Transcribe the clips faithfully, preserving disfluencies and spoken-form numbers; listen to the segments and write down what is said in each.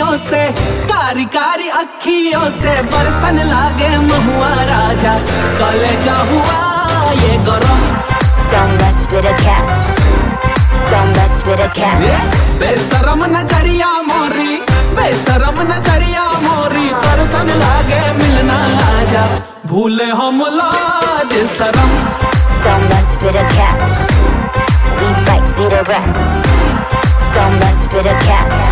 अखियों से, कारी कारी अखियों से बरसन लागे महुआ राजा, कलेजा हुआ ये गरम। Don't mess with the cats, don't mess with the cats. बेशरम नजरिया मोरी, बेशरम नजरिया मोरी, तरसन लागे मिलना आजा, भूले हम लाज शरम। Don't mess with the cats, we bite, we the rats. Don't mess with the cats.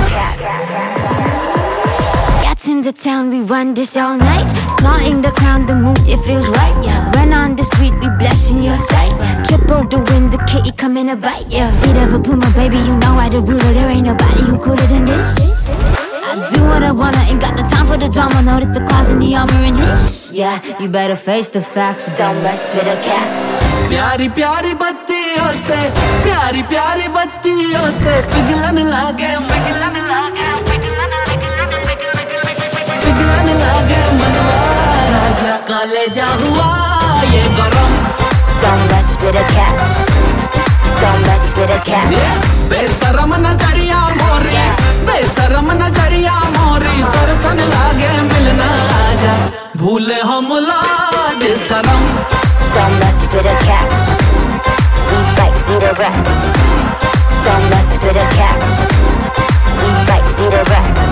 Cats in the town, we run this all night. Clawing the crown, the move, it feels right. Run on the street, we blessing your sight. Triple the wind, the kitty coming to bite. Yeah. Speed of a puma, baby, you know I the ruler. There ain't nobody who cooler than this. I do what I wanna, ain't got no time for the drama. Notice the claws in the armor and this. Yeah, you better face the facts. Don't mess with the cats. प्यारी प्यारी बत्तियों से, प्यारी प्यारी बत्तियों से पिघलन लागे, पिघलन लागे, पिघलन पिघलन लागे मनवा राजा, कलेजा हुआ ये गरम। Don't mess with the cats, don't mess with the cats. बेशरम नजरिया मोरी, बेशरम नजरिया मोरी, तरसन लागे मिलना आजा, भूले हम लाज शरम। Don't mess with the cats, we bite, we the rats. Don't mess with the cats, we bite, we the rats.